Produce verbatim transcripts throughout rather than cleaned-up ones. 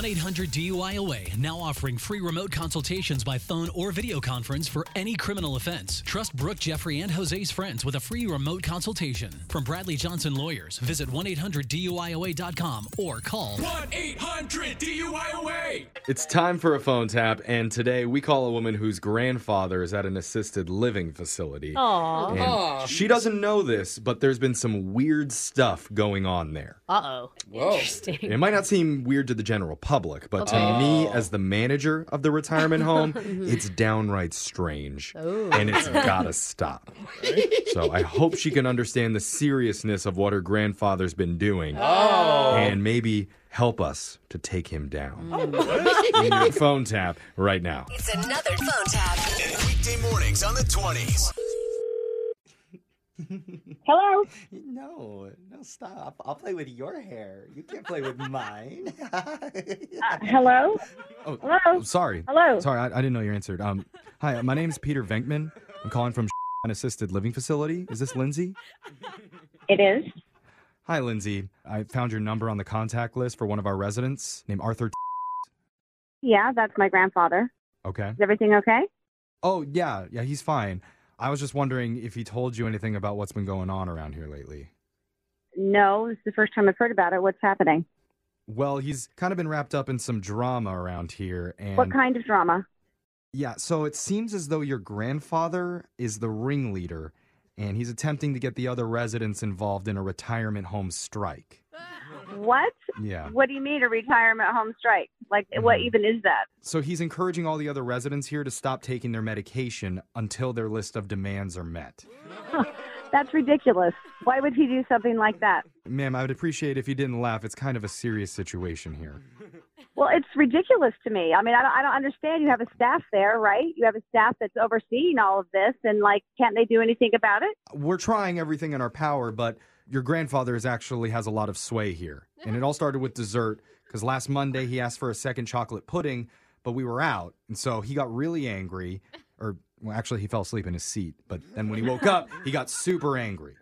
one eight hundred D U I O A, now offering free remote consultations by phone or video conference for any criminal offense. Trust Brooke, Jeffrey, and Jose's friends with a free remote consultation. From Bradley Johnson Lawyers, visit one eight hundred D U I O A dot com or call one eight hundred D U I O A. It's time for a phone tap, and today we call a woman whose grandfather is at an assisted living facility. Aww. And Aw. she doesn't know this, but there's been some weird stuff going on there. Uh-oh. Whoa. Interesting. It might not seem weird to the general public, but to Oh. me, as the manager of the retirement home, it's downright strange. Oh. And it's gotta stop. So I hope she can understand the seriousness of what her grandfather's been doing. Oh. And maybe help us to take him down. We need a phone tap right now. It's another phone tap. Weekday mornings on the twenties. Hello? No, no, stop. I'll play with your hair. You can't play with mine. Uh, hello? Oh, Hello? sorry. Hello? Sorry, I, I didn't know you answered. Um, hi, my name's Peter Venkman. I'm calling from an assisted living facility. Is this Lindsay? It is. Hi, Lindsay. I found your number on the contact list for one of our residents named Arthur. Yeah, that's my grandfather. Okay. Is everything okay? Oh, yeah. Yeah, he's fine. I was just wondering if he told you anything about what's been going on around here lately. No, this is the first time I've heard about it. What's happening? Well, he's kind of been wrapped up in some drama around here. And What kind of drama? yeah, so it seems as though your grandfather is the ringleader, and he's attempting to get the other residents involved in a retirement home strike. What? Yeah. What do you mean a retirement home strike? Like, what Mhm. even is that? So he's encouraging all the other residents here to stop taking their medication until their list of demands are met. That's ridiculous. Why would he do something like that? Ma'am, I would appreciate if you didn't laugh. It's kind of a serious situation here. Well, it's ridiculous to me. I mean, I don't, I don't understand. You have a staff there, right? You have a staff that's overseeing all of this, and, like, can't they do anything about it? We're trying everything in our power, but your grandfather is actually has a lot of sway here. And it all started with dessert, because last Monday he asked for a second chocolate pudding, but we were out. And so he got really angry, or well, actually he fell asleep in his seat. But then when he woke up, he got super angry.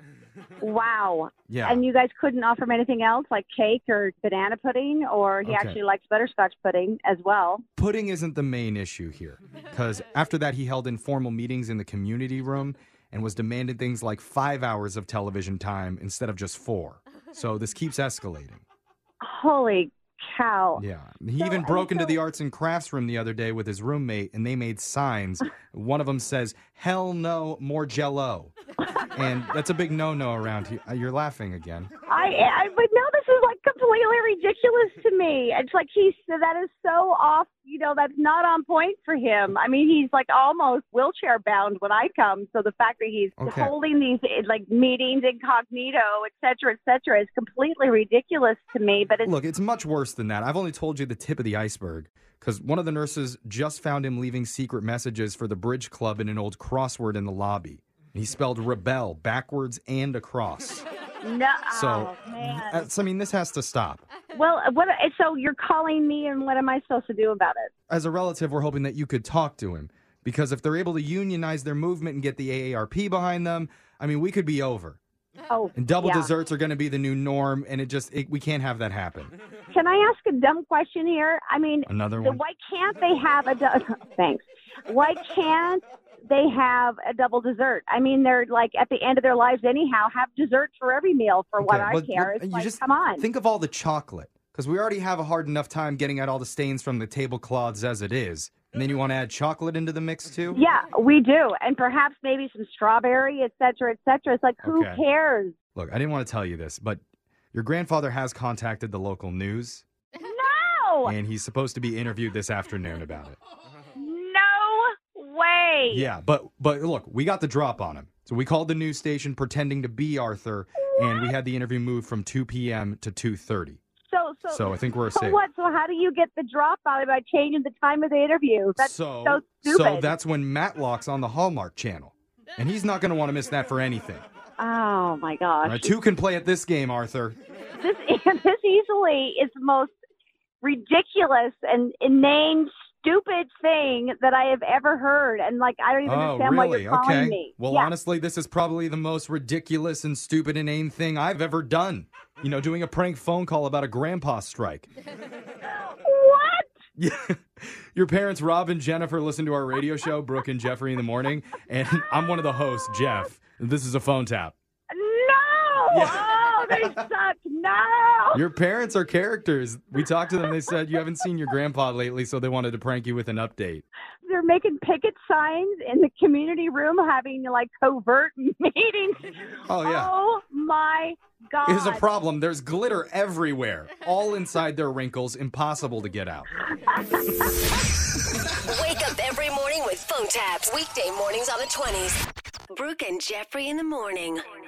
Wow. Yeah. And you guys couldn't offer him anything else, like cake or banana pudding, or he Okay. actually likes butterscotch pudding as well. Pudding isn't the main issue here, because after that he held informal meetings in the community room and was demanding things like five hours of television time instead of just four. So this keeps escalating. Holy cow. Yeah. He So- even broke into so- the arts and crafts room the other day with his roommate, and they made signs. One of them says, "Hell no, more Jell-O." And that's a big no-no around here. Uh, You're laughing again. I, I, but no, this is like completely ridiculous to me. It's like he's, that is so off, you know, that's not on point for him. I mean, he's like almost wheelchair bound when I come. So the fact that he's Okay. holding these eh, like meetings incognito, et cetera, et cetera, is completely ridiculous to me. But it's, Look, it's much worse than that. I've only told you the tip of the iceberg, because one of the nurses just found him leaving secret messages for the bridge club in an old crossword in the lobby. He spelled rebel backwards and across. no, So, oh, man. uh, so, I mean, this has to stop. Well, what? So you're calling me, and what am I supposed to do about it? As a relative, we're hoping that you could talk to him, because if they're able to unionize their movement and get the A A R P behind them, I mean, we could be over. Oh, And double yeah. desserts are going to be the new norm, and it just, it, we can't have that happen. Can I ask a dumb question here? I mean, Another so one? why can't they have a du- thanks? Why can't they have a double dessert? I mean, they're like at the end of their lives anyhow. Have dessert for every meal, for what Okay, I but- care. but It's you like, just come on. Think of all the chocolate, because we already have a hard enough time getting at all the stains from the tablecloths as it is. And then you want to add chocolate into the mix, too? Yeah, we do, and perhaps maybe some strawberry, et cetera, et cetera. It's like, who Okay. cares? Look, I didn't want to tell you this, but your grandfather has contacted the local news, No, and he's supposed to be interviewed this afternoon about it. no way. Yeah, but but look, we got the drop on him. So we called the news station pretending to be Arthur, and we had the interview moved from two p.m. to two thirty. So, so, So I think we're so safe. what? So how do you get the drop on it by changing the time of the interview? That's so, so stupid. so that's when Matlock's on the Hallmark Channel, and he's not going to want to miss that for anything. Oh my gosh. All right, two can play at this game, Arthur. This this easily is the most ridiculous and inane, stupid thing that I have ever heard. And like, I don't even Oh, understand why really? you're calling Okay. me. Well, yeah. honestly, this is probably the most ridiculous and stupid inane thing I've ever done. You know, doing a prank phone call about a grandpa strike. What? Yeah. Your parents, Rob and Jennifer, listen to our radio show, Brooke and Jeffrey in the Morning, and I'm one of the hosts, Jeff. This is a phone tap. No! Yeah. Oh, they suck. No! Your parents are characters. We talked to them. They said you haven't seen your grandpa lately, so they wanted to prank you with an update. They're making picket signs in the community room, having like covert meetings. Oh, yeah. Oh, my God. Here's a problem. There's glitter everywhere, all inside their wrinkles, impossible to get out. Wake up every morning with phone taps. Weekday mornings on the twenties. Brooke and Jeffrey in the Morning.